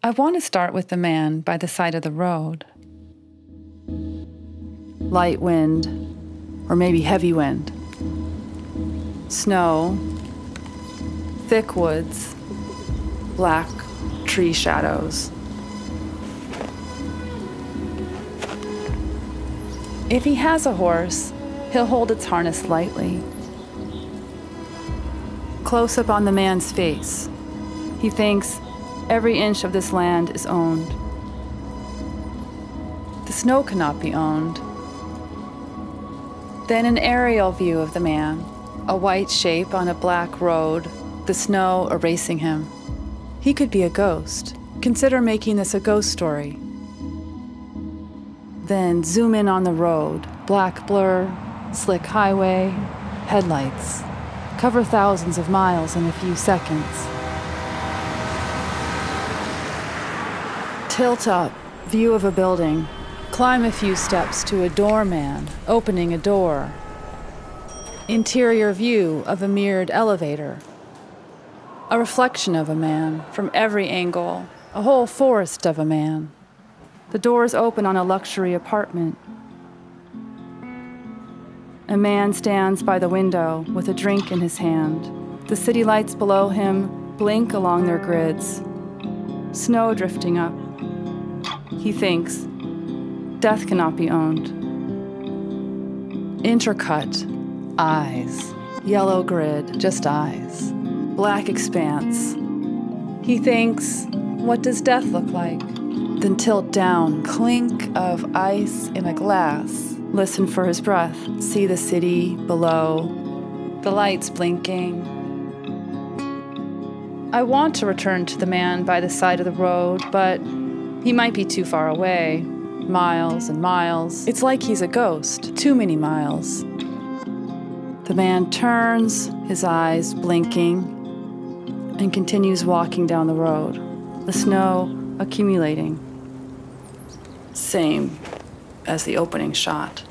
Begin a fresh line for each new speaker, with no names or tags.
I want to start with the man by the side of the road. Light wind, or maybe heavy wind. Snow, thick woods, black tree shadows. If he has a horse, he'll hold its harness lightly. Close up on the man's face, he thinks every inch of this land is owned. The snow cannot be owned. Then an aerial view of the man, a white shape on a black road, the snow erasing him. He could be a ghost. Consider making this a ghost story. Then zoom in on the road, black blur, slick highway, headlights. Cover thousands of miles in a few seconds. Tilt up, view of a building. Climb a few steps to a doorman, opening a door. Interior view of a mirrored elevator. A reflection of a man from every angle, a whole forest of a man. The doors open on a luxury apartment. A man stands by the window with a drink in his hand. The city lights below him blink along their grids. Snow drifting up. He thinks, death cannot be owned. Intercut, eyes. Yellow grid, just eyes. Black expanse. He thinks, what does death look like? Then tilt down, clink of ice in a glass. Listen for his breath. See the city below, the lights blinking. I want to return to the man by the side of the road, but he might be too far away. Miles and miles. It's like he's a ghost. Too many miles. The man turns, his eyes blinking, and continues walking down the road. The snow accumulating. Same as the opening shot.